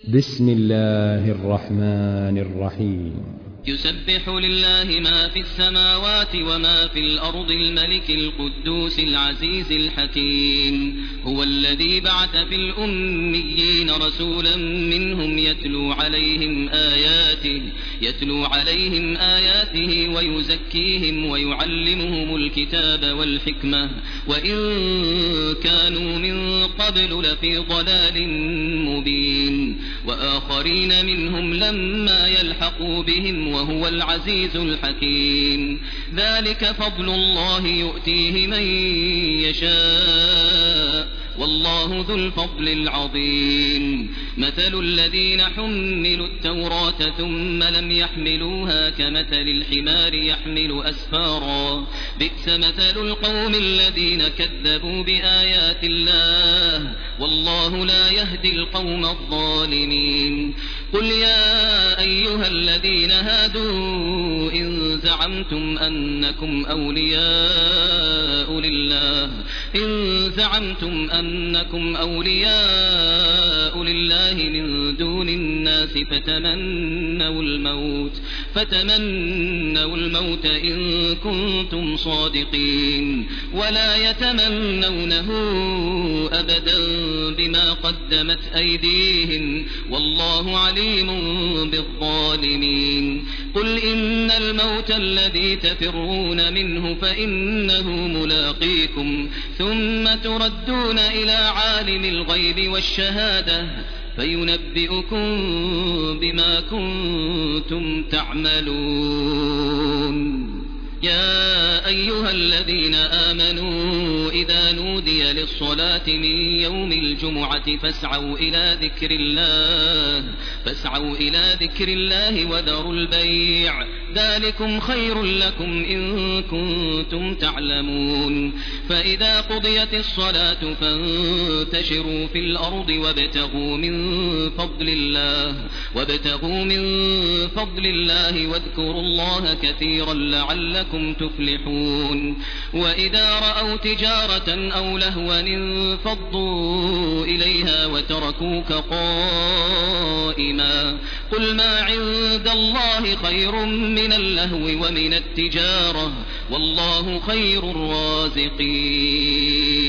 بسم الله الرحمن الرحيم. يسبح لله ما في السماوات وما في الأرض الملك القدوس العزيز الحكيم. هو الذي بعث في الأميين رسولا منهم يتلو عليهم آياته ويزكيهم ويعلمهم الكتاب والحكمة وإن كانوا من قبل لفي ضلال مبين. وآخرين منهم لما يلحقوا بهم وهو العزيز الحكيم. ذلك فضل الله يؤتيه من يشاء والله ذو الفضل العظيم. مثل الذين حملوا التوراة ثم لم يحملوها كمثل الحمار يحمل أسفارا بئس مثل القوم الذين كذبوا بآيات الله والله لا يهدي القوم الظالمين. قل يا أيها الذين هادوا إن زعمتم أنكم أولياء لله من دون الناس فتمنوا الموت إن كنتم صادقين ولا يتمنونه أبدا بما قدمت أيديهم والله عليم بالظالمين. قل إن الموت الذي تفرون منه فإنه ملاقيكم ثم تردون إلى عالم الغيب والشهادة فينبئكم بما كنتم تعملون. يا أيها الذين آمنوا إذا نودي للصلاة من يوم الجمعة فاسعوا إلى ذكر الله وذروا البيع ذلكم خير لكم إن كنتم تعلمون. فإذا قضيت الصلاة فانتشروا في الأرض وابتغوا من فضل الله واذكروا الله كثيرا لعلكم تفلحون. وإذا رأوا تجارة أو لهوا انفضوا إليها وتركوك قائما قل ما عند الله خير من اللهو ومن التجارة والله خير الرازقين.